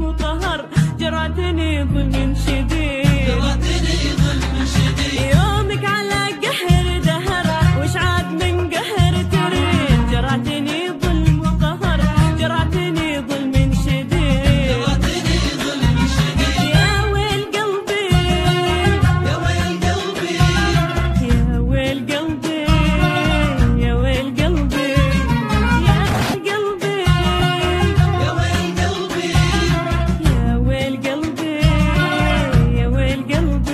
وقهر، جرعتني ظلم شديد، يومك على قهر دهر واشعاد من قهر تريد، جرعتني ظلم وقهر، جرعتني ظلم شديد، يا ويل قلبي يا ويل قلبي يا ويل قلبي يا ويل قلبي يا قلبي يا ويل قلبي يا ويل قلبي يا ويل قلبي.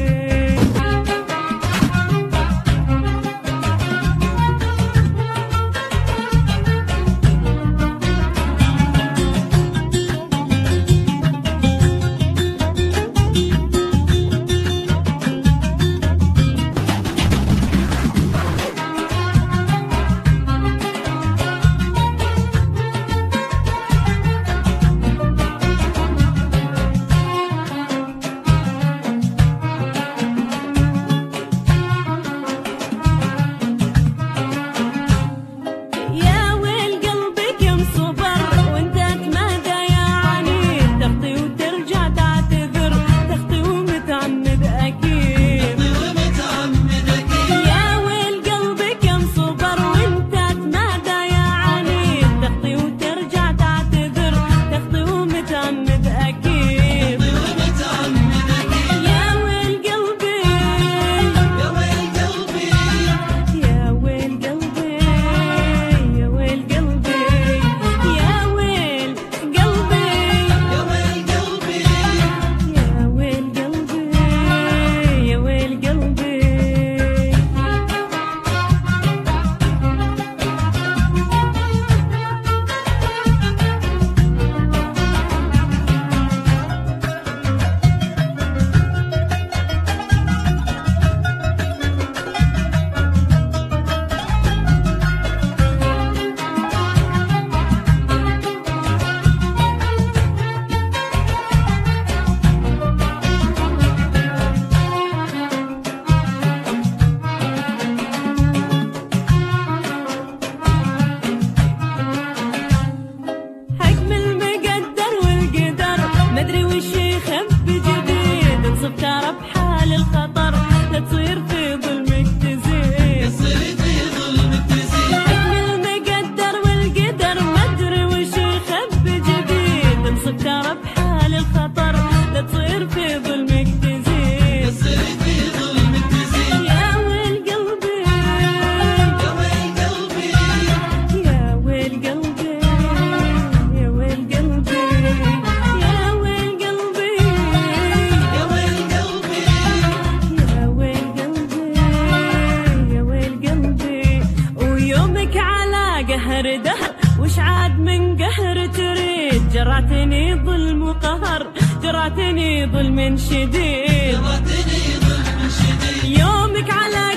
قهر دهر واشعاد من قهر تريد، جرعتني ظلم وقهر، جرعتني ظلم شديد، يومك على